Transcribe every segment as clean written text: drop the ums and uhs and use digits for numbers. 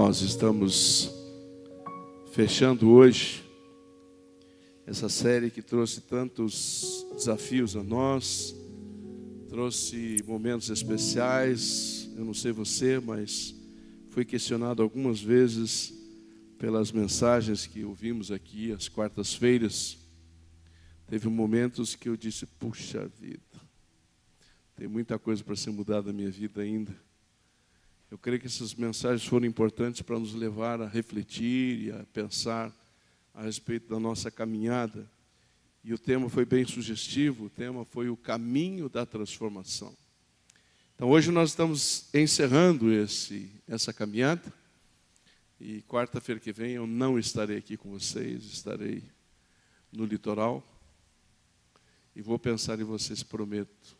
Nós estamos fechando hoje essa série que trouxe tantos desafios a nós, trouxe momentos especiais. Eu não sei você, mas fui questionado algumas vezes pelas mensagens que ouvimos aqui às quartas-feiras. Teve momentos que eu disse, puxa vida, tem muita coisa para ser mudada na minha vida ainda. Eu creio que essas mensagens foram importantes para nos levar a refletir e a pensar a respeito da nossa caminhada. E o tema foi bem sugestivo, o tema foi o caminho da transformação. Então hoje nós estamos encerrando essa caminhada. E quarta-feira que vem eu não estarei aqui com vocês, estarei no litoral. E vou pensar em vocês, prometo.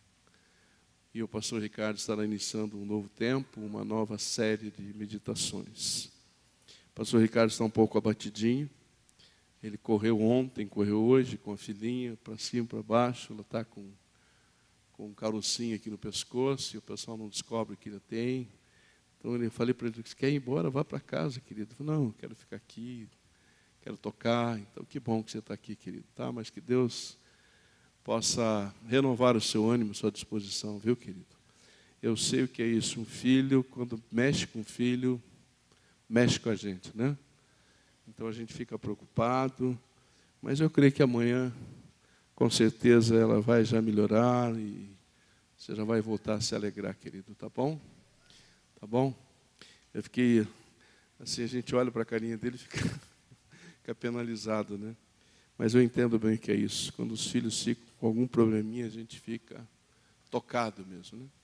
E o pastor Ricardo estará iniciando um novo tempo, uma nova série de meditações. O pastor Ricardo está um pouco abatidinho. Ele correu ontem, correu hoje com a filhinha, para cima, para baixo. Ela está com um carocinho aqui no pescoço e o pessoal não descobre que ele tem. Então eu falei para ele, você quer ir embora? Vá para casa, querido. Ele falou, não, quero ficar aqui, quero tocar. Então que bom que você está aqui, querido. Tá, mas que Deus possa renovar o seu ânimo, sua disposição, viu, querido? Eu sei o que é isso. Um filho, quando mexe com o filho, mexe com a gente, né? Então a gente fica preocupado, mas eu creio que amanhã, com certeza, ela vai já melhorar e você já vai voltar a se alegrar, querido, tá bom? Tá bom? Eu fiquei, assim, a gente olha para a carinha dele e fica penalizado, né? Mas eu entendo bem o que é isso. Quando os filhos ficam com algum probleminha, a gente fica tocado mesmo, né?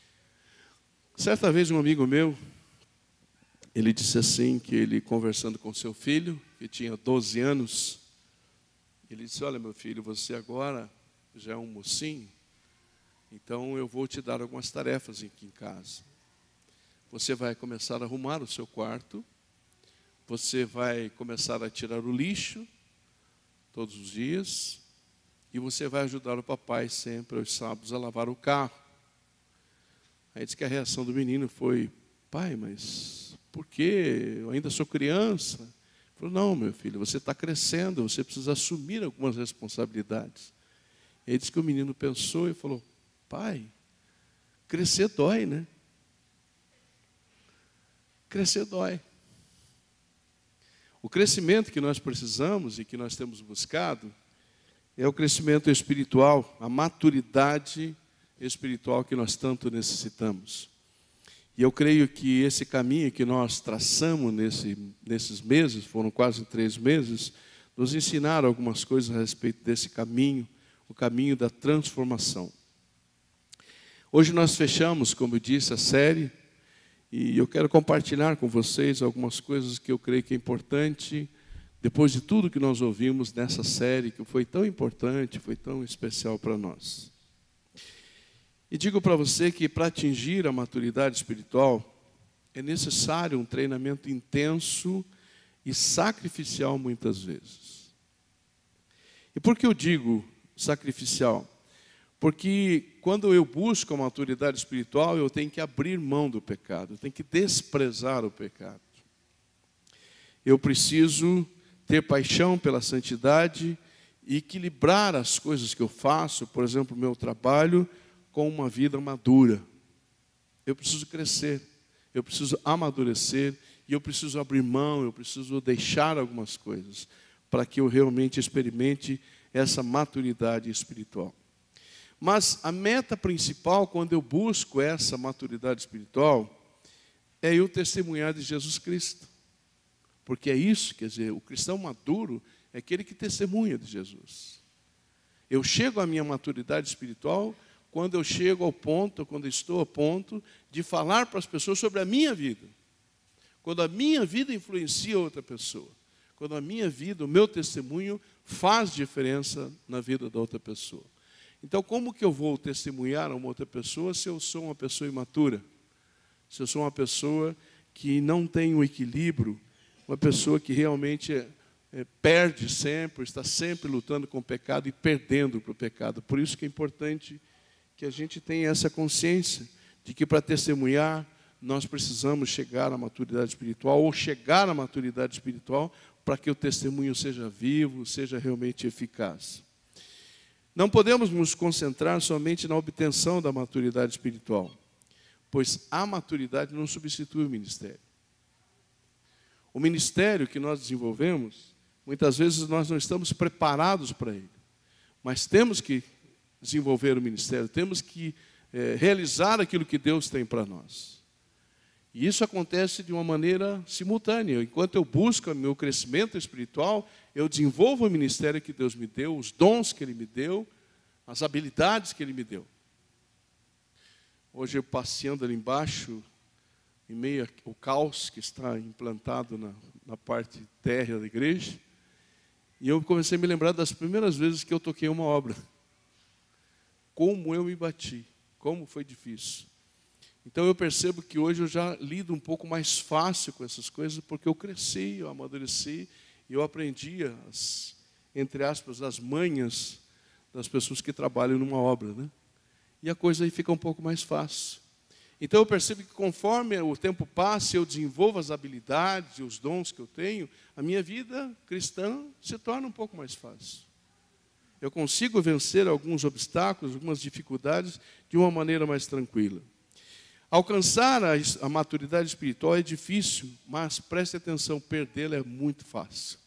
Certa vez um amigo meu, ele disse assim, que ele conversando com seu filho, que tinha 12 anos, ele disse, olha meu filho, você agora já é um mocinho, então eu vou te dar algumas tarefas aqui em casa. Você vai começar a arrumar o seu quarto, você vai começar a tirar o lixo, todos os dias, e você vai ajudar o papai sempre aos sábados a lavar o carro. Aí diz que a reação do menino foi, pai, mas por quê? Eu ainda sou criança. Ele falou, não, meu filho, você está crescendo, você precisa assumir algumas responsabilidades. E aí diz que o menino pensou e falou, pai, crescer dói, né? Crescer dói. O crescimento que nós precisamos e que nós temos buscado é o crescimento espiritual, a maturidade espiritual que nós tanto necessitamos. E eu creio que esse caminho que nós traçamos nesses meses, foram quase 3 meses, nos ensinaram algumas coisas a respeito desse caminho, o caminho da transformação. Hoje nós fechamos, como eu disse, a série. E eu quero compartilhar com vocês algumas coisas que eu creio que é importante, depois de tudo que nós ouvimos nessa série, que foi tão importante, foi tão especial para nós. E digo para você que para atingir a maturidade espiritual, é necessário um treinamento intenso e sacrificial muitas vezes. E por que eu digo sacrificial? Porque quando eu busco a maturidade espiritual, eu tenho que abrir mão do pecado, eu tenho que desprezar o pecado. Eu preciso ter paixão pela santidade e equilibrar as coisas que eu faço, por exemplo, o meu trabalho, com uma vida madura. Eu preciso crescer, eu preciso amadurecer e eu preciso abrir mão, eu preciso deixar algumas coisas para que eu realmente experimente essa maturidade espiritual. Mas a meta principal, quando eu busco essa maturidade espiritual, é eu testemunhar de Jesus Cristo. Porque é isso, quer dizer, o cristão maduro é aquele que testemunha de Jesus. Eu chego à minha maturidade espiritual quando eu chego ao ponto, quando eu estou a ponto de falar para as pessoas sobre a minha vida. Quando a minha vida influencia outra pessoa. Quando a minha vida, o meu testemunho faz diferença na vida da outra pessoa. Então, como que eu vou testemunhar a uma outra pessoa se eu sou uma pessoa imatura? Se eu sou uma pessoa que não tem o equilíbrio, uma pessoa que realmente perde sempre, está sempre lutando com o pecado e perdendo para o pecado. Por isso que é importante que a gente tenha essa consciência de que para testemunhar, nós precisamos chegar à maturidade espiritual, ou chegar à maturidade espiritual, para que o testemunho seja vivo, seja realmente eficaz. Não podemos nos concentrar somente na obtenção da maturidade espiritual, pois a maturidade não substitui o ministério. O ministério que nós desenvolvemos, muitas vezes nós não estamos preparados para ele, mas temos que desenvolver o ministério, temos que realizar aquilo que Deus tem para nós. E isso acontece de uma maneira simultânea. Enquanto eu busco o meu crescimento espiritual, eu desenvolvo o ministério que Deus me deu, os dons que Ele me deu, as habilidades que Ele me deu. Hoje eu passeando ali embaixo, em meio ao caos que está implantado na parte térrea da igreja, e eu comecei a me lembrar das primeiras vezes que eu toquei uma obra. Como eu me bati, como foi difícil. Então eu percebo que hoje eu já lido um pouco mais fácil com essas coisas, porque eu cresci, eu amadureci, e eu aprendi entre aspas, as manhas das pessoas que trabalham numa obra, né? E a coisa aí fica um pouco mais fácil. Então eu percebo que conforme o tempo passa, eu desenvolvo as habilidades e os dons que eu tenho, a minha vida cristã se torna um pouco mais fácil. Eu consigo vencer alguns obstáculos, algumas dificuldades de uma maneira mais tranquila. Alcançar a maturidade espiritual é difícil, mas preste atenção, perdê-la é muito fácil.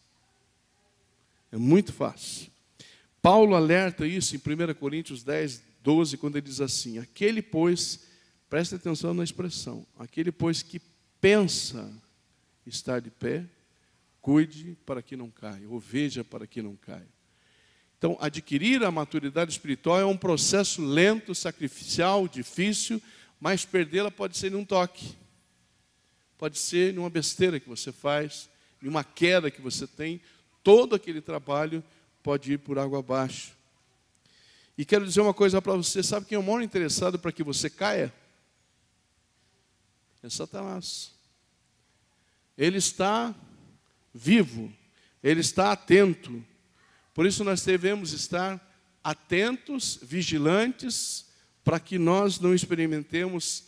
É muito fácil. Paulo alerta isso em 1 Coríntios 10, 12, quando ele diz assim: aquele, pois, preste atenção na expressão, aquele, pois, que pensa estar de pé, cuide para que não caia, ou veja para que não caia. Então, adquirir a maturidade espiritual é um processo lento, sacrificial, difícil, mas perdê-la pode ser num toque. Pode ser numa besteira que você faz, numa queda que você tem. Todo aquele trabalho pode ir por água abaixo. E quero dizer uma coisa para você. Sabe quem é o maior interessado para que você caia? É Satanás. Ele está vivo. Ele está atento. Por isso nós devemos estar atentos, vigilantes, para que nós não experimentemos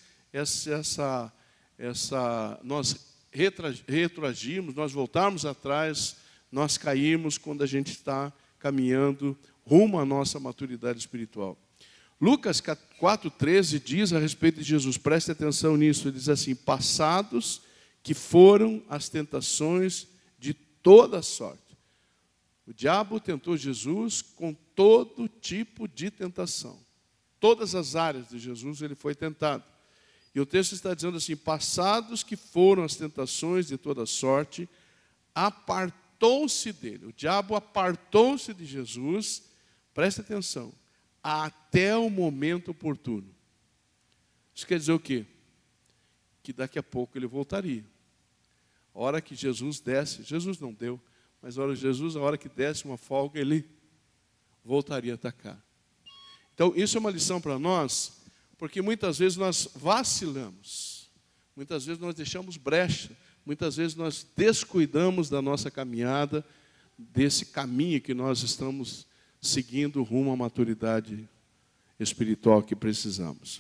nós retroagirmos, nós voltarmos atrás, nós caímos quando a gente está caminhando rumo à nossa maturidade espiritual. Lucas 4,13 diz a respeito de Jesus, preste atenção nisso, ele diz assim: passados que foram as tentações de toda sorte. O diabo tentou Jesus com todo tipo de tentação. Todas as áreas de Jesus ele foi tentado. E o texto está dizendo assim: passados que foram as tentações de toda sorte, apartou-se dele. O diabo apartou-se de Jesus, preste atenção, até o momento oportuno. Isso quer dizer o quê? Que daqui a pouco ele voltaria. A hora que Jesus desce, Jesus não deu, mas a hora que desse uma folga, ele voltaria a atacar. Então, isso é uma lição para nós, porque muitas vezes nós vacilamos, muitas vezes nós deixamos brecha, muitas vezes nós descuidamos da nossa caminhada, desse caminho que nós estamos seguindo rumo à maturidade espiritual que precisamos.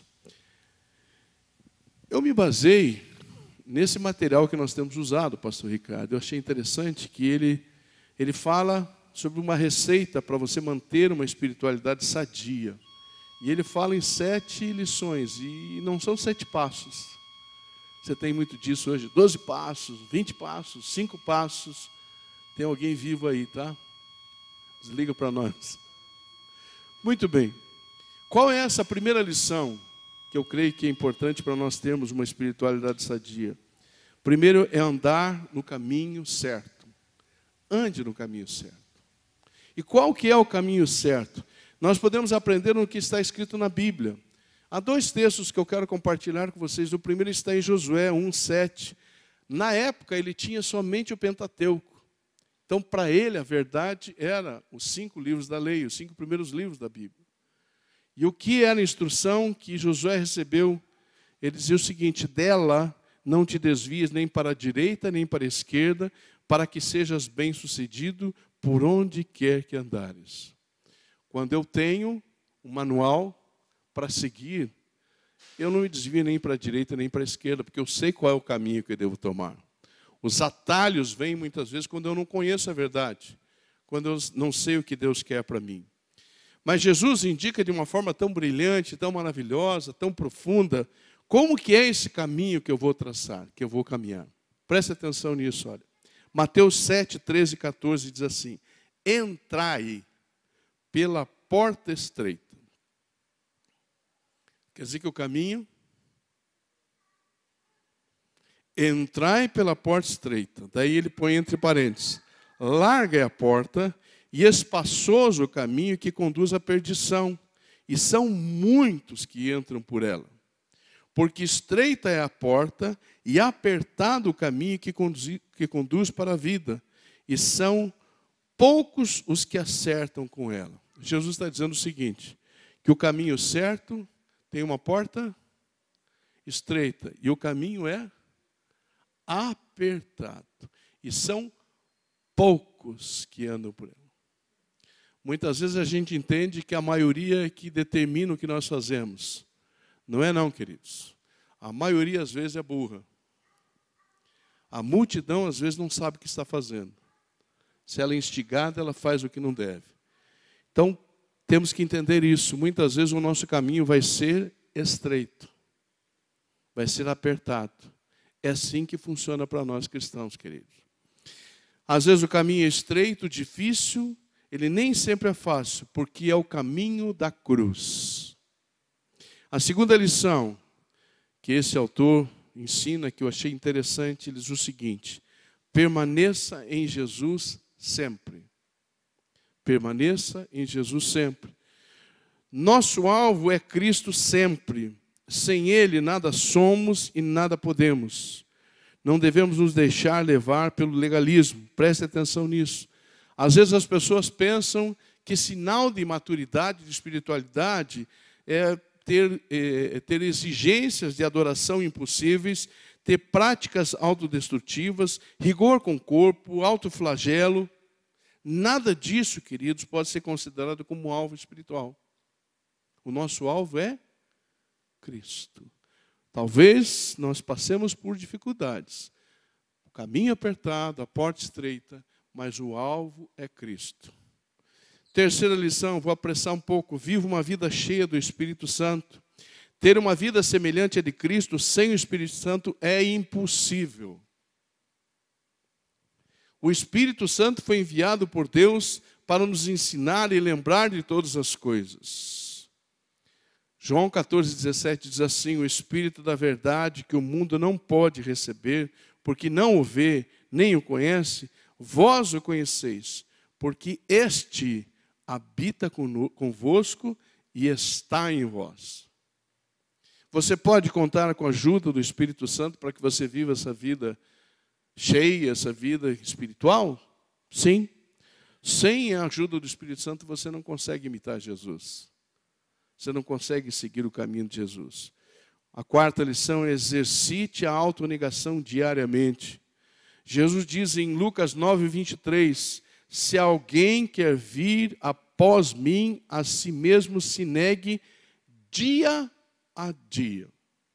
Eu me basei nesse material que nós temos usado, pastor Ricardo. Eu achei interessante que ele fala sobre uma receita para você manter uma espiritualidade sadia. E ele fala em 7 lições, e não são 7 passos. Você tem muito disso hoje, 12 passos, 20 passos, 5 passos. Tem alguém vivo aí, tá? Desliga para nós. Muito bem. Qual é essa primeira lição que eu creio que é importante para nós termos uma espiritualidade sadia? Primeiro é andar no caminho certo. Ande no caminho certo. E qual que é o caminho certo? Nós podemos aprender no que está escrito na Bíblia. Há 2 textos que eu quero compartilhar com vocês. O primeiro está em Josué 1:7. Na época, ele tinha somente o Pentateuco. Então, para ele, a verdade era os 5 livros da lei, os 5 primeiros livros da Bíblia. E o que era a instrução que Josué recebeu? Ele dizia o seguinte: dela não te desvies nem para a direita, nem para a esquerda, para que sejas bem-sucedido por onde quer que andares. Quando eu tenho um manual para seguir, eu não me desvio nem para a direita nem para a esquerda, porque eu sei qual é o caminho que eu devo tomar. Os atalhos vêm muitas vezes quando eu não conheço a verdade, quando eu não sei o que Deus quer para mim. Mas Jesus indica de uma forma tão brilhante, tão maravilhosa, tão profunda, como que é esse caminho que eu vou traçar, que eu vou caminhar. Preste atenção nisso, olha. Mateus 7, 13 e 14 diz assim: entrai pela porta estreita. Quer dizer que o caminho... Entrai pela porta estreita. Daí ele põe entre parênteses: larga é a porta e espaçoso o caminho que conduz à perdição, e são muitos que entram por ela. Porque estreita é a porta e apertado o caminho que conduz para a vida, e são poucos os que acertam com ela. Jesus está dizendo o seguinte, que o caminho certo tem uma porta estreita, e o caminho é apertado. E são poucos que andam por ela. Muitas vezes a gente entende que a maioria é que determina o que nós fazemos. Não é não, queridos. A maioria às vezes é burra. A multidão às vezes não sabe o que está fazendo. Se ela é instigada, ela faz o que não deve. Então, temos que entender isso. Muitas vezes o nosso caminho vai ser estreito. Vai ser apertado. É assim que funciona para nós cristãos, queridos. Às vezes o caminho é estreito, difícil, ele nem sempre é fácil, porque é o caminho da cruz. A segunda lição que esse autor ensina, que eu achei interessante, ele diz o seguinte: permaneça em Jesus sempre. Permaneça em Jesus sempre. Nosso alvo é Cristo sempre. Sem Ele nada somos e nada podemos. Não devemos nos deixar levar pelo legalismo. Preste atenção nisso. Às vezes as pessoas pensam que sinal de maturidade, de espiritualidade, é ter exigências de adoração impossíveis, ter práticas autodestrutivas, rigor com o corpo, autoflagelo. Nada disso, queridos, pode ser considerado como alvo espiritual. O nosso alvo é Cristo. Talvez nós passemos por dificuldades. O caminho apertado, a porta estreita, mas o alvo é Cristo. Terceira lição, vou apressar um pouco. Viva uma vida cheia do Espírito Santo. Ter uma vida semelhante à de Cristo sem o Espírito Santo é impossível. O Espírito Santo foi enviado por Deus para nos ensinar e lembrar de todas as coisas. João 14,17 diz assim: o Espírito da verdade que o mundo não pode receber, porque não o vê, nem o conhece, vós o conheceis, porque este habita convosco e está em vós. Você pode contar com a ajuda do Espírito Santo para que você viva essa vida cheia, essa vida espiritual? Sim. Sem a ajuda do Espírito Santo você não consegue imitar Jesus. Você não consegue seguir o caminho de Jesus. A quarta lição é: exercite a autonegação diariamente. Jesus diz em Lucas 9:23, se alguém quer vir após mim, a si mesmo se negue dia a dia.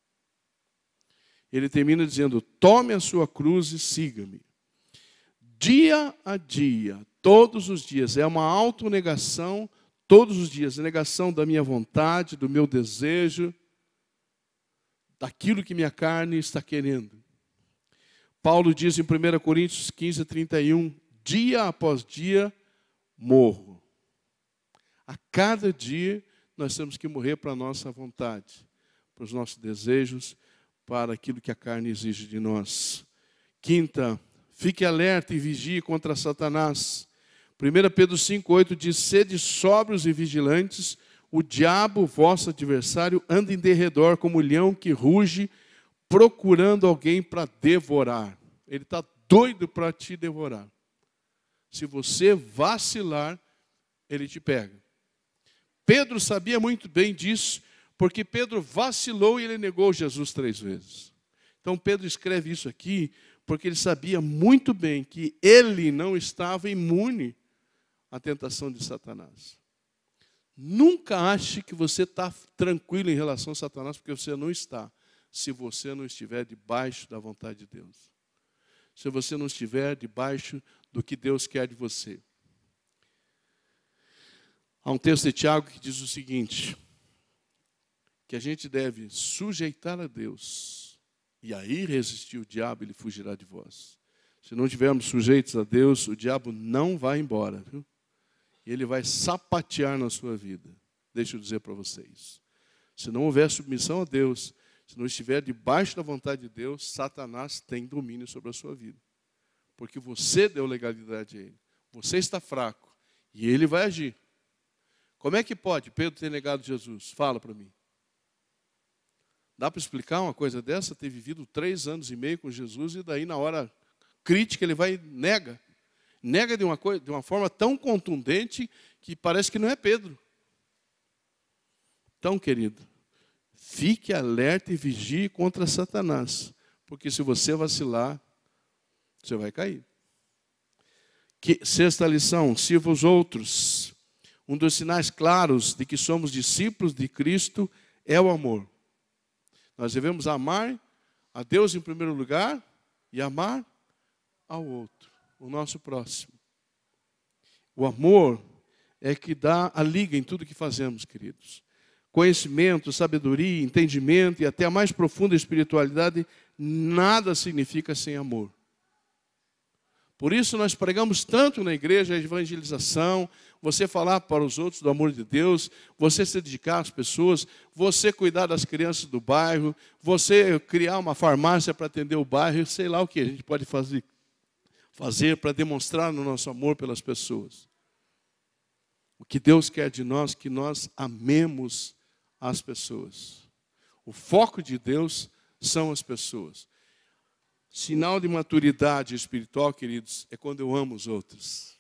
Ele termina dizendo: tome a sua cruz e siga-me. Dia a dia, todos os dias, é uma autonegação. Todos os dias, a negação da minha vontade, do meu desejo, daquilo que minha carne está querendo. Paulo diz em 1 Coríntios 15:31, dia após dia, morro. A cada dia, nós temos que morrer para a nossa vontade, para os nossos desejos, para aquilo que a carne exige de nós. Quinta, fique alerta e vigie contra Satanás. 1 Pedro 5,8 diz: sede sóbrios e vigilantes, o diabo, vosso adversário, anda em derredor como leão que ruge, procurando alguém para devorar. Ele está doido para te devorar. Se você vacilar, ele te pega. Pedro sabia muito bem disso, porque Pedro vacilou e ele negou Jesus 3 vezes. Então Pedro escreve isso aqui, porque ele sabia muito bem que ele não estava imune a tentação de Satanás. Nunca ache que você está tranquilo em relação a Satanás, porque você não está, se você não estiver debaixo da vontade de Deus. Se você não estiver debaixo do que Deus quer de você. Há um texto de Tiago que diz o seguinte, que a gente deve sujeitar a Deus, e aí resistir o diabo, ele fugirá de vós. Se não estivermos sujeitos a Deus, o diabo não vai embora, viu? Ele vai sapatear na sua vida. Deixa eu dizer para vocês. Se não houver submissão a Deus, se não estiver debaixo da vontade de Deus, Satanás tem domínio sobre a sua vida. Porque você deu legalidade a ele. Você está fraco. E ele vai agir. Como é que pode Pedro ter negado Jesus? Fala para mim. Dá para explicar uma coisa dessa? Ter vivido 3 anos e meio com Jesus e daí na hora crítica ele vai e nega. Nega de uma forma tão contundente que parece que não é Pedro. Então, querido, fique alerta e vigie contra Satanás. Porque se você vacilar, você vai cair. Sexta lição, sirva os outros. Um dos sinais claros de que somos discípulos de Cristo é o amor. Nós devemos amar a Deus em primeiro lugar e amar ao outro, o nosso próximo. O amor é que dá a liga em tudo que fazemos, queridos. Conhecimento, sabedoria, entendimento e até a mais profunda espiritualidade, nada significa sem amor. Por isso nós pregamos tanto na igreja a evangelização, você falar para os outros do amor de Deus, você se dedicar às pessoas, você cuidar das crianças do bairro, você criar uma farmácia para atender o bairro, sei lá o que a gente pode fazer para demonstrar o nosso amor pelas pessoas. O que Deus quer de nós, que nós amemos as pessoas. O foco de Deus são as pessoas. Sinal de maturidade espiritual, queridos, é quando eu amo os outros.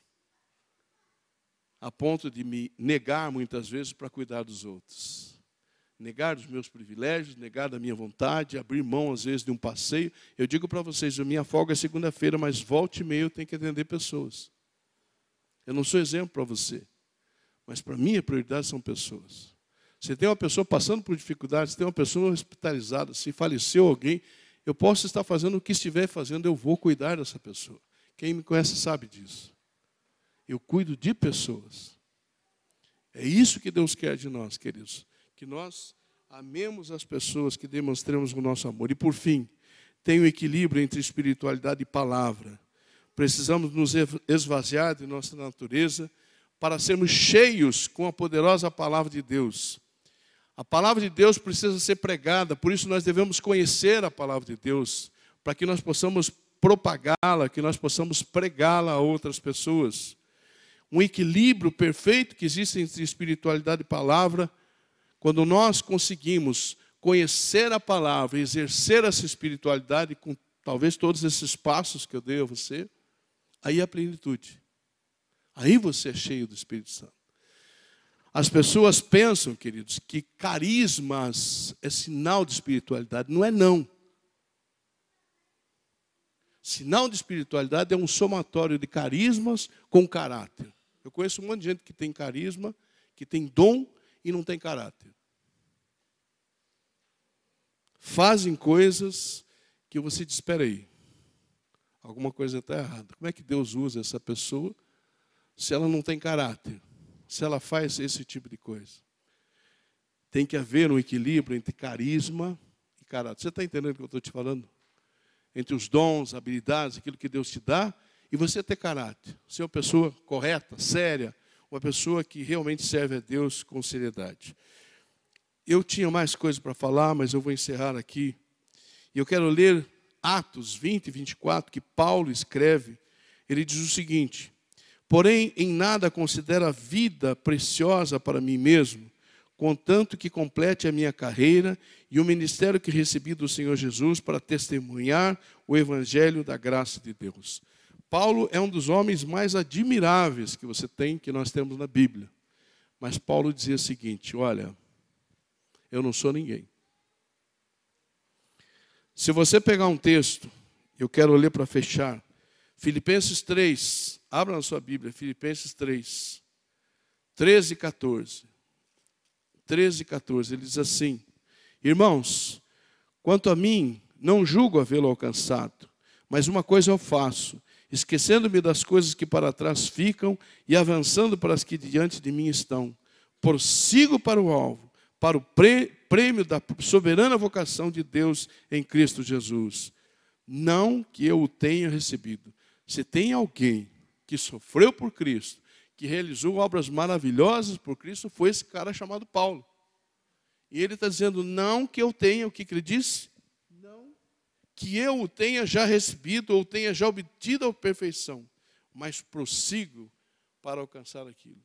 A ponto de me negar muitas vezes para cuidar dos outros. Negar dos meus privilégios, negar da minha vontade, abrir mão às vezes de um passeio. Eu digo para vocês, a minha folga é segunda-feira, mas volta e meia eu tenho que atender pessoas. Eu não sou exemplo para você, mas para mim a prioridade são pessoas. Se tem uma pessoa passando por dificuldades, se tem uma pessoa hospitalizada, se faleceu alguém, eu posso estar fazendo o que estiver fazendo, eu vou cuidar dessa pessoa. Quem me conhece sabe disso. Eu cuido de pessoas. É isso que Deus quer de nós, queridos. Que nós amemos as pessoas, que demonstremos o nosso amor. E por fim, tem um equilíbrio entre espiritualidade e palavra. Precisamos nos esvaziar de nossa natureza para sermos cheios com a poderosa palavra de Deus. A palavra de Deus precisa ser pregada, por isso nós devemos conhecer a palavra de Deus, para que nós possamos propagá-la, que nós possamos pregá-la a outras pessoas. Um equilíbrio perfeito que existe entre espiritualidade e palavra, quando nós conseguimos conhecer a palavra e exercer essa espiritualidade com talvez todos esses passos que eu dei a você, aí é a plenitude. Aí você é cheio do Espírito Santo. As pessoas pensam, queridos, que carismas é sinal de espiritualidade. Não é não. Sinal de espiritualidade é um somatório de carismas com caráter. Eu conheço um monte de gente que tem carisma, que tem dom e não tem caráter. Fazem coisas que você diz, espera aí, alguma coisa está errada. Como é que Deus usa essa pessoa se ela não tem caráter? Se ela faz esse tipo de coisa? Tem que haver um equilíbrio entre carisma e caráter. Você está entendendo o que eu estou te falando? Entre os dons, habilidades, aquilo que Deus te dá, e você ter caráter. Ser uma pessoa correta, séria, uma pessoa que realmente serve a Deus com seriedade. Eu tinha mais coisas para falar, mas eu vou encerrar aqui. E eu quero ler Atos 20 e 24, que Paulo escreve. Ele diz o seguinte: porém, em nada considero a vida preciosa para mim mesmo, contanto que complete a minha carreira e o ministério que recebi do Senhor Jesus para testemunhar o evangelho da graça de Deus. Paulo é um dos homens mais admiráveis que você tem, que nós temos na Bíblia. Mas Paulo dizia o seguinte: olha, eu não sou ninguém. Se você pegar um texto, eu quero ler para fechar, Filipenses 3, abra na sua Bíblia, Filipenses 3, 13 e 14. 13, 14, ele diz assim: irmãos, quanto a mim, não julgo havê-lo alcançado, mas uma coisa eu faço, esquecendo-me das coisas que para trás ficam e avançando para as que diante de mim estão, prossigo para o alvo, para o prêmio da soberana vocação de Deus em Cristo Jesus. Não que eu o tenha recebido. Se tem alguém que sofreu por Cristo, que realizou obras maravilhosas por Cristo, foi esse cara chamado Paulo. E ele está dizendo, não que eu tenha, o que ele disse? Não que eu o tenha já recebido ou tenha já obtido a perfeição, mas prossigo para alcançar aquilo.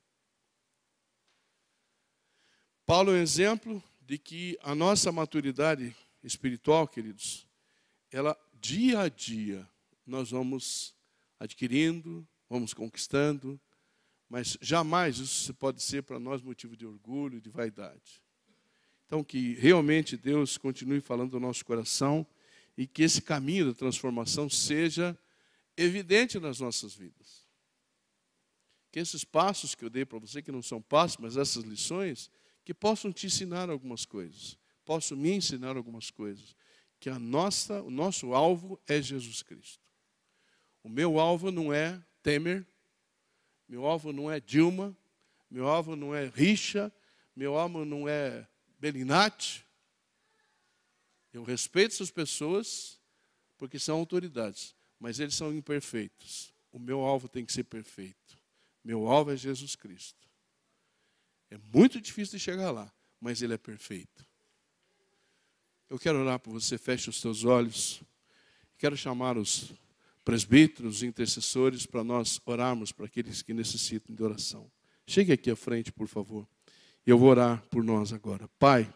Paulo é um exemplo de que a nossa maturidade espiritual, queridos, ela dia a dia nós vamos adquirindo, vamos conquistando, mas jamais isso pode ser para nós motivo de orgulho, de vaidade. Então, que realmente Deus continue falando do nosso coração e que esse caminho da transformação seja evidente nas nossas vidas. Que esses passos que eu dei para você, que não são passos, mas essas lições, que possam te ensinar algumas coisas, possam me ensinar algumas coisas, que o nosso alvo é Jesus Cristo. O meu alvo não é Temer, meu alvo não é Dilma, meu alvo não é Richa, meu alvo não é Belinati. Eu respeito essas pessoas porque são autoridades, mas eles são imperfeitos. O meu alvo tem que ser perfeito. Meu alvo é Jesus Cristo. É muito difícil de chegar lá, mas ele é perfeito. Eu quero orar por você, feche os seus olhos. Quero chamar os presbíteros, os intercessores, para nós orarmos para aqueles que necessitam de oração. Chegue aqui à frente, por favor. Eu vou orar por nós agora. Pai,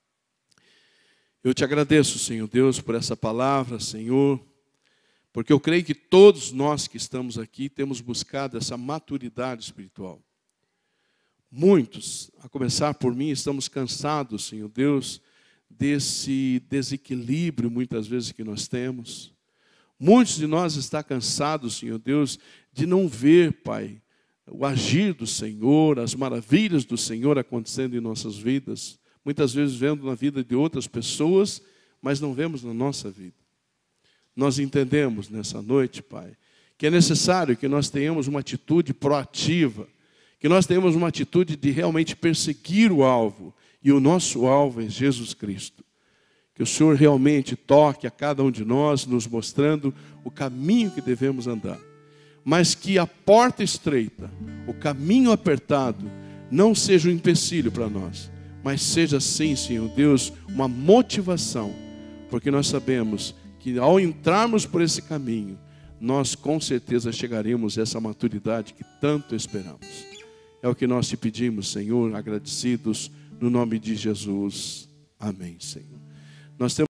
eu te agradeço, Senhor Deus, por essa palavra, Senhor, porque eu creio que todos nós que estamos aqui temos buscado essa maturidade espiritual. Muitos, a começar por mim, estamos cansados, Senhor Deus, desse desequilíbrio muitas vezes que nós temos. Muitos de nós estão cansados, Senhor Deus, de não ver, Pai, o agir do Senhor, as maravilhas do Senhor acontecendo em nossas vidas. Muitas vezes vendo na vida de outras pessoas, mas não vemos na nossa vida. Nós entendemos nessa noite, Pai, que é necessário que nós tenhamos uma atitude proativa, que nós tenhamos uma atitude de realmente perseguir o alvo, e o nosso alvo é Jesus Cristo. Que o Senhor realmente toque a cada um de nós, nos mostrando o caminho que devemos andar. Mas que a porta estreita, o caminho apertado, não seja um empecilho para nós, mas seja sim, Senhor Deus, uma motivação, porque nós sabemos que ao entrarmos por esse caminho, nós com certeza chegaremos a essa maturidade que tanto esperamos. É o que nós te pedimos, Senhor, agradecidos no nome de Jesus. Amém, Senhor. Nós temos